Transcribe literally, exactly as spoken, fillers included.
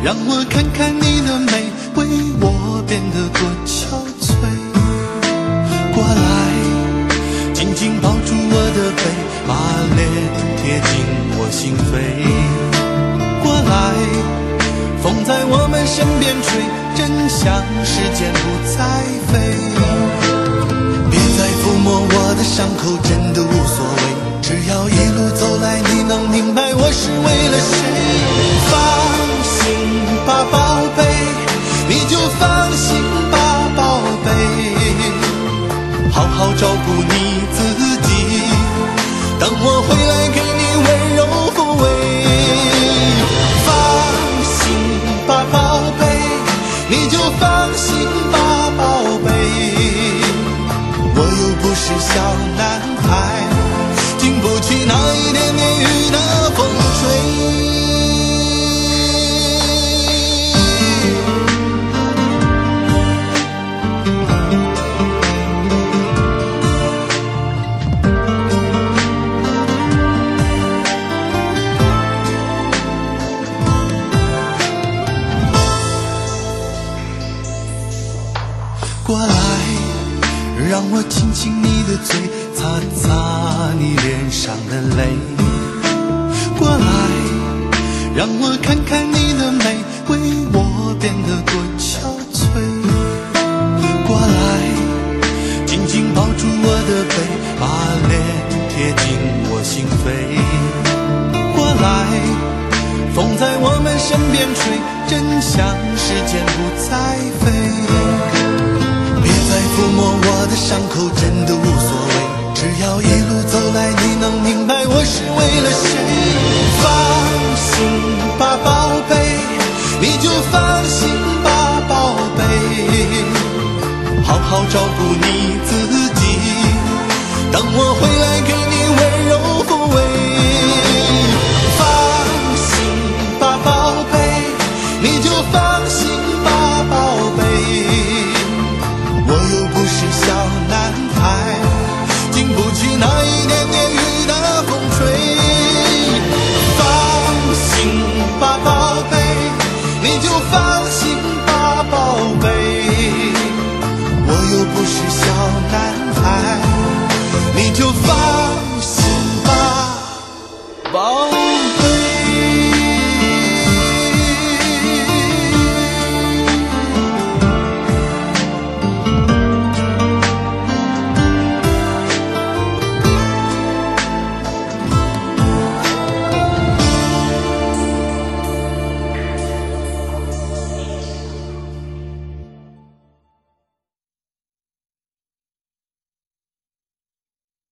让我看看你的美，为我变得多憔悴。过来，紧紧抱住我的背，把脸贴近我心扉。过来，风在我们身边吹，真像时间不再飞。别再抚摸我的伤口，真的无所谓，只要一路走来你能明白我是为了谁。放心吧宝贝，你就放心吧宝贝，好好照顾你自己，等我回来给你温柔抚慰。放心吧宝贝，你就放心吧宝贝，我又不是小男孩，经不起那一点点雨的风吹。过来，让我亲亲你的嘴，擦擦你脸上的泪。过来，让我看看你的美，为我变得多憔悴。过来，紧紧抱住我的背，把脸贴近我心扉。过来，风在我们身边吹，真像时间不再飞。再抚摸我的伤口，真的无所谓，只要一路走来你能明白我是为了谁。放心吧宝贝，你就放心吧宝贝，好好照顾你自己，等我回来给你温柔抚慰。放心吧宝贝，你就放心吧宝贝，我又不是小男孩，经不起那一点点雨的风吹。放心吧宝贝，你就放心吧宝贝，我又不是小男孩，你就放心吧宝贝。